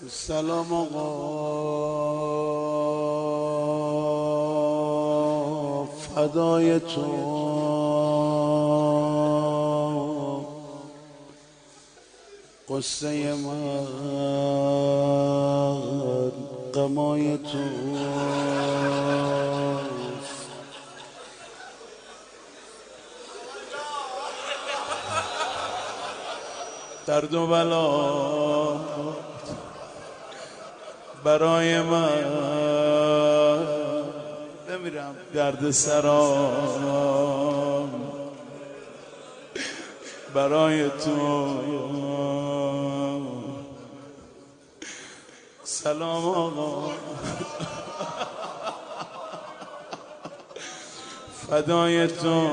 سلام آقا، فدای تو. قصه من غمای تو. درد و بلا برای من بمیرم، درد سرام برای تو. سلام آقا، فدای تو.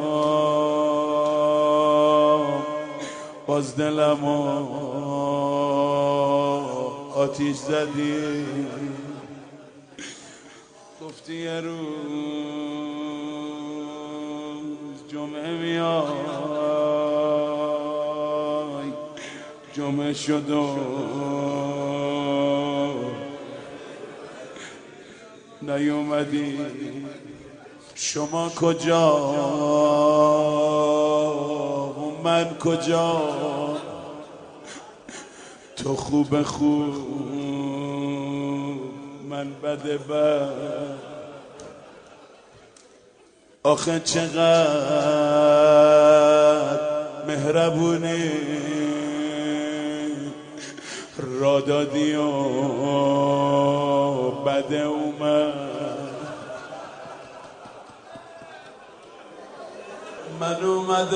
باز دلمو آتیش زدی، گفتی یه روز جمعه میای. جمعه شد و نیومدی. شما کجا و من کجا؟ تو خوب خوب من بد بد. آخه چقدر مهربونی را دادی و بد اومد. من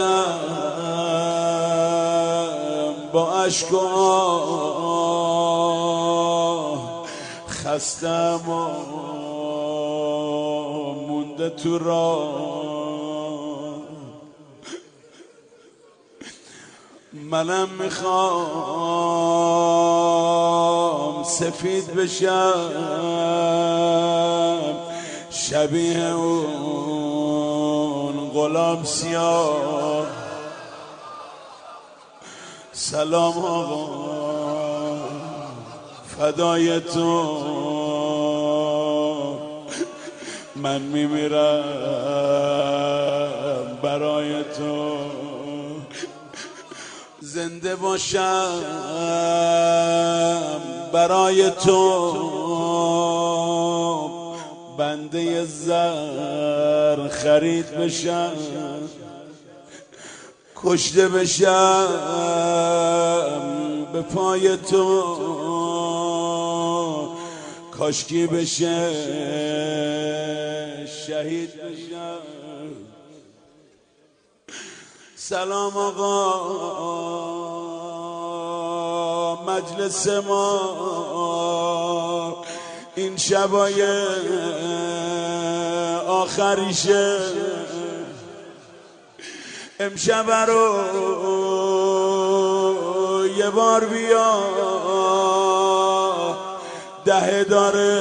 اومدم با اشک و آه، خستم و مونده تو راه. منم میخوام سفید بشم، شبیه اون غلام سیاه. سلام آقا، فدای تو. من میمیرم برای تو. زنده باشم برای تو. بنده زر خرید بشم، کشته بشم به پای تو. کاشکی بشه شهید بشم. سلام آقا، مجلس ما این شبای آخریشه. امشب رو یه بار بیا، دهه داره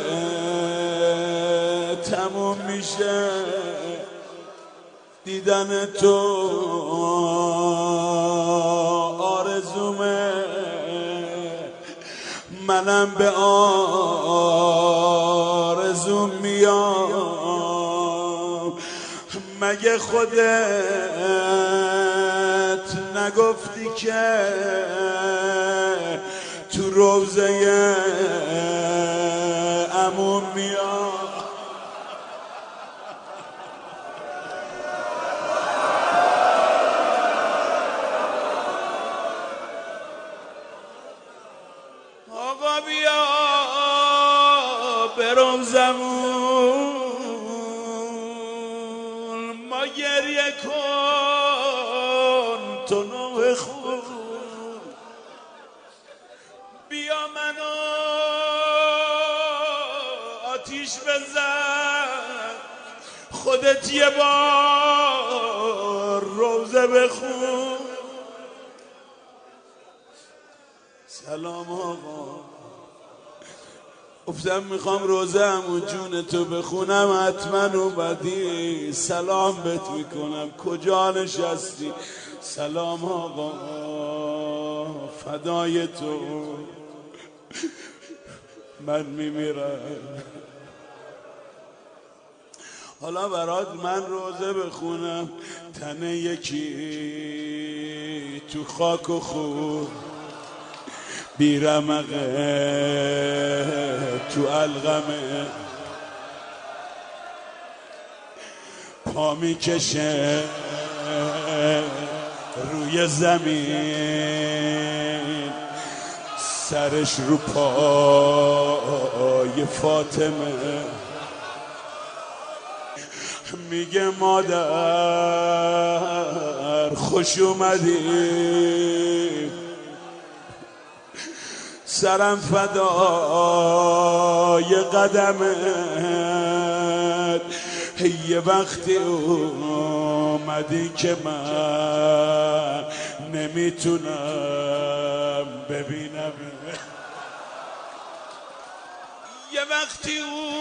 تموم میشه. دیدن تو آرزومه، منم به آرزوم میام. مگه خودت نگفتی که تو روضه عموم میام؟ آقا بیا به روزمون ما گریه کن تو نوح خون. بیا منو آتیش بزن، خودت یه بار روزه بخون. سلام آقا، گفتم میخوام روزه عمو جون تو بخونم، حتما اومدی. سلام بهت میکنم، کجا نشستی؟ سلام آقا، فدای تو. من میمیرم. حالا برات من روزه بخونم، تن یکی تو خاک و خون، بیرمقه تو علقمه، پا میکشه روی زمین، سرش رو پای فاطمه، میگه مادر خوش اومدی، سرم فدای قدمت، یه وقتی اومدی که من نمیتونم ببینم، یه وقتی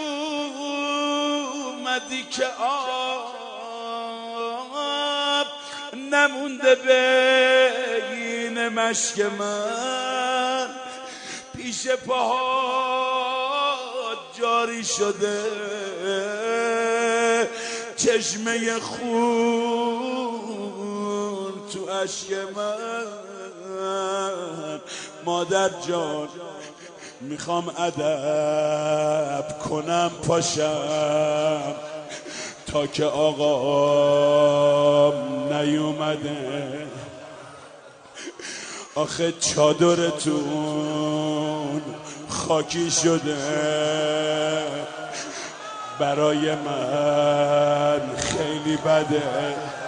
اومدی که آب نمونده بین مشک من، پیش پاهات جاری شده چشمه خون تو اشک من. مادر جان میخوام ادب کنم پاشم تا که آقام نیومده، آخه چادرتون خاکی شده، برای من خیلی بده.